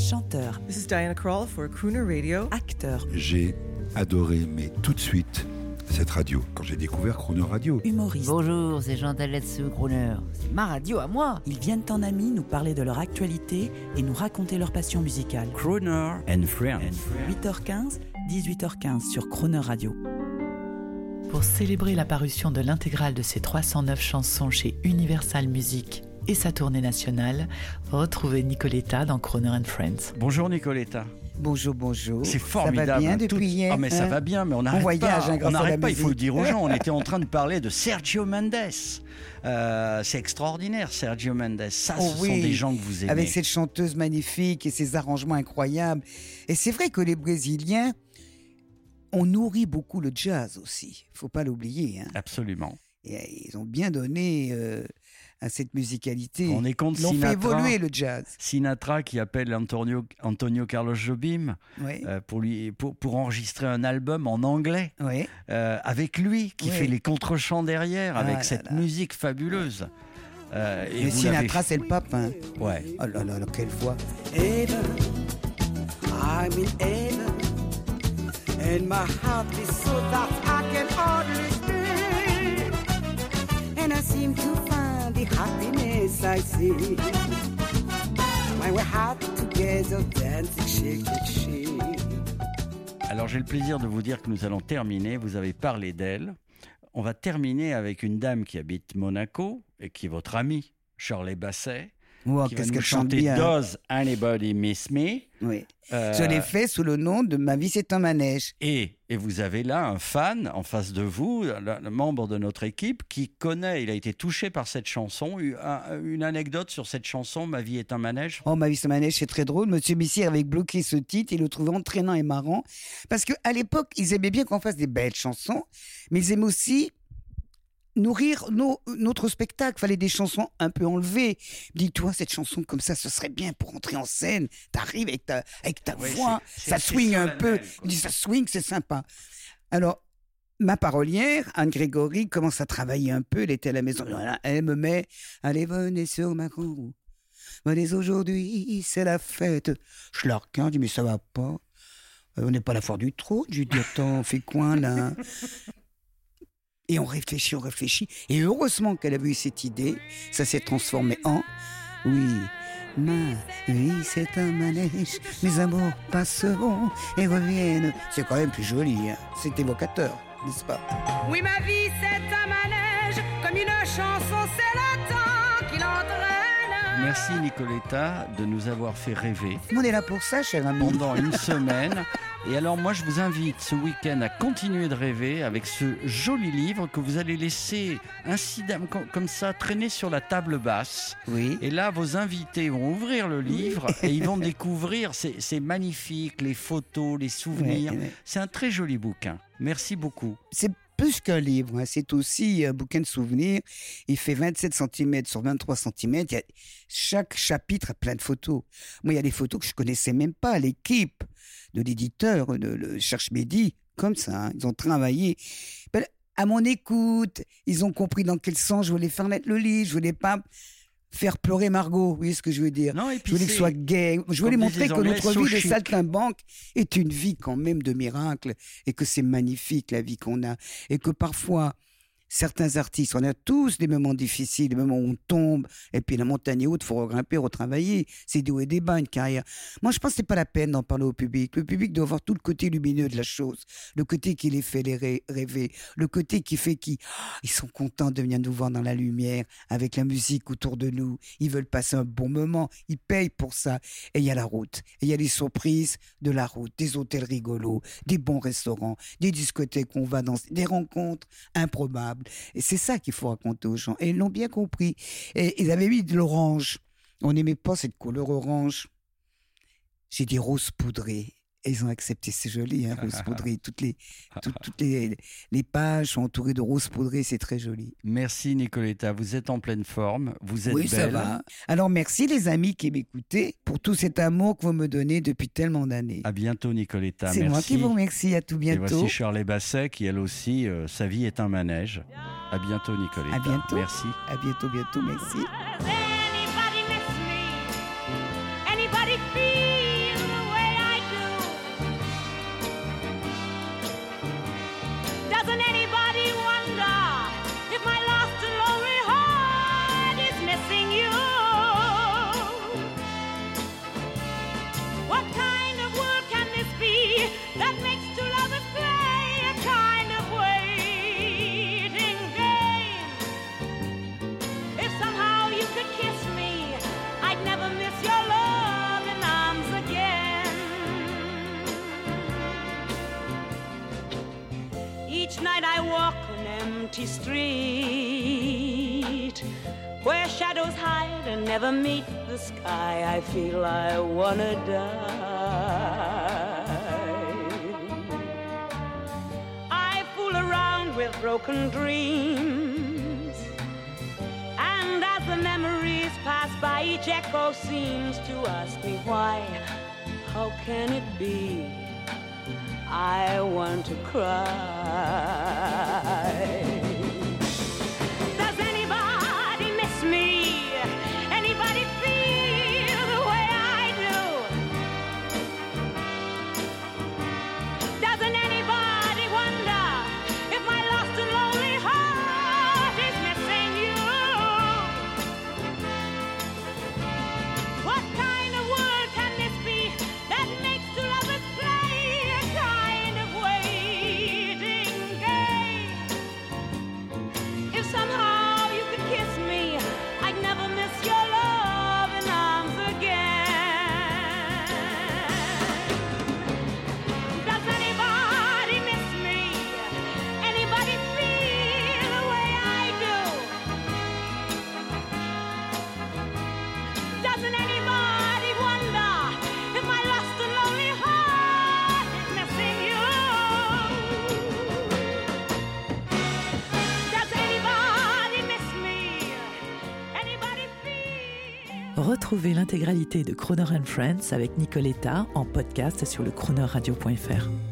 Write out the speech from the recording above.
chanteur, This is Diana Krall for Crooner Radio. acteur, J'ai adoré, mais tout de suite, cette radio, quand j'ai découvert Crooner Radio. humoriste. Bonjour, c'est Chantal Latsou, Crooner. C'est ma radio à moi. Ils viennent en amis nous parler de leur actualité et nous raconter leur passion musicale. Crooner and Friends. 8h15, 18h15 sur Crooner Radio. Pour célébrer la parution de l'intégrale de ses 309 chansons chez Universal Music et sa tournée nationale, retrouvez Nicoletta dans Crooner and Friends. Bonjour Nicoletta. Bonjour, bonjour. C'est formidable. Ça va bien hein, depuis hier. Ah mais ça va bien, mais on n'arrête voyage, pas. hein, grâce On à la n'arrête pas. Il faut le musique. dire aux gens. On était en train de parler de Sergio Mendes. C'est extraordinaire, Sergio Mendes. Ça, Oh ce sont des gens que vous aimez. Avec cette chanteuse magnifique et ses arrangements incroyables. Et c'est vrai que les Brésiliens ont nourri beaucoup le jazz aussi. Il ne faut pas l'oublier. Hein. Absolument. Et ils ont bien donné à cette musicalité. On est contre Ils ont fait Sinatra. évoluer le jazz. Sinatra qui appelle Antonio Carlos Jobim Oui. pour enregistrer un album en anglais Oui. avec lui qui Oui. fait les contre-chants derrière avec là cette là. musique fabuleuse. Et Mais vous Sinatra, l'avez- c'est le pape. Hein. Ouais. Oh là là, quelle voix. Heaven, I'm in heaven, and my heart is so that I can hardly speak, and I seem to find the happiness I see when we're happy together, dancing shake to shake. Alors j'ai le plaisir de vous dire que nous allons terminer. Vous avez parlé d'elle. On va terminer avec une dame qui habite Monaco et qui est votre amie, Shirley Bassey, Oh, qui va qu'est-ce nous qu'elle chante chanter bien. Does Anybody Miss Me? Oui. Euh, Je l'ai fait sous le nom de Ma vie, c'est un manège. Et vous avez là un fan en face de vous, le membre de notre équipe, qui connaît, il a été touché par cette chanson. Une anecdote sur cette chanson, Ma vie est un manège. Oh, Ma vie, c'est un manège, c'est très drôle. Monsieur Bissier avait bloqué ce titre, il le trouvait entraînant et marrant. Parce qu'à l'époque, ils aimaient bien qu'on fasse des belles chansons, mais ils aimaient aussi nourrir notre spectacle. Fallait des chansons un peu enlevées. Dis-toi, cette chanson comme ça, ce serait bien pour entrer en scène. T'arrives avec ta Oui, voix, c'est ça swing un solennel, peu. quoi. Il dit, ça swing, c'est sympa. Alors, ma parolière, Anne Grégory, commence à travailler un peu. Elle était à la maison. Voilà, elle me met, allez, venez sur ma roue. Venez aujourd'hui, c'est la fête. Je la regarde, je dis, mais ça va pas. On n'est pas à la foire du trône. Je lui dis, attends, on fait quoi là? Et on réfléchit. Et heureusement qu'elle a eu cette idée. Ça s'est transformé en oui. Ma vie, c'est un manège. Mes amours passeront et reviennent. C'est quand même plus joli. Hein. C'est évocateur, n'est-ce pas? Oui, ma vie, c'est un manège, comme une chanson, c'est le temps qui l'entraîne. Merci Nicoletta de nous avoir fait rêver On est là pour ça, cher ami. pendant une semaine. Et alors moi je vous invite ce week-end à continuer de rêver avec ce joli livre que vous allez laisser incidemment comme ça traîner sur la table basse. Oui. Et là vos invités vont ouvrir le livre et ils vont découvrir, c'est magnifique, les photos, les souvenirs. Ouais. C'est un très joli bouquin. Merci beaucoup. C'est plus qu'un livre, hein. C'est aussi un bouquin de souvenirs. Il fait 27 cm sur 23 cm. Chaque chapitre a plein de photos. Moi, il y a des photos que je connaissais même pas. L'équipe de l'éditeur, de le Cherche Midi, comme ça, hein. Ils ont travaillé. Ben, à mon écoute, ils ont compris dans quel sens je voulais faire naître le livre. Je voulais pas faire pleurer Margot, vous voyez ce que je veux dire? Non, et Je puis voulais que ce soit gay. Je voulais comme montrer disent que les notre Anglais, vie de so chic. saltimbanque est une vie quand même de miracle et que c'est magnifique la vie qu'on a et que parfois certains artistes, on a tous des moments difficiles, des moments où on tombe, et puis la montagne est haute, il faut regrimper, retravailler. C'est des hauts et des bas, une carrière. Moi, je pense que c'est pas la peine d'en parler au public. Le public doit voir tout le côté lumineux de la chose, le côté qui les fait rêver, le côté qui fait ils sont contents de venir nous voir dans la lumière, avec la musique autour de nous. Ils veulent passer un bon moment, ils payent pour ça. Et il y a la route, et il y a les surprises de la route, des hôtels rigolos, des bons restaurants, des discothèques où on va danser, des rencontres improbables. Et c'est ça qu'il faut raconter aux gens. Et ils l'ont bien compris. Et ils avaient mis de l'orange. On n'aimait pas cette couleur orange. J'ai dit rose poudré. Et ils ont accepté, c'est joli, hein, rose poudré. Toutes les pages sont entourées de rose poudré, c'est très joli. Merci Nicoletta, vous êtes en pleine forme, vous êtes Oui, belle. ça va. Alors merci les amis qui m'écoutaient pour tout cet amour que vous me donnez depuis tellement d'années. À bientôt Nicoletta, C'est merci. moi qui vous remercie, à tout Et bientôt. voici Shirley Bassey qui elle aussi, sa vie est un manège. À bientôt Nicoletta. À bientôt. Merci. À bientôt, merci. Anybody miss me? Anybody feel empty street where shadows hide and never meet the sky. I feel I wanna die. I fool around with broken dreams, and as the memories pass by, each echo seems to ask me why. How can it be? I want to cry. Does anybody miss me? Anybody feel the way I do? Doesn't anybody wonder if my lost and lonely heart is missing you? What kind of world can this be that makes two lovers play a kind of waiting game? If somehow you could kiss me, I'd never miss your love in arms again. Does anybody miss me? Anybody feel the way I do? Doesn't anybody wonder if my lost and lonely heart is missing you? Does anybody miss me? Anybody feel? Retrouvez l'intégralité de Crooner and Friends avec Nicoletta en podcast sur le croonerradio.fr.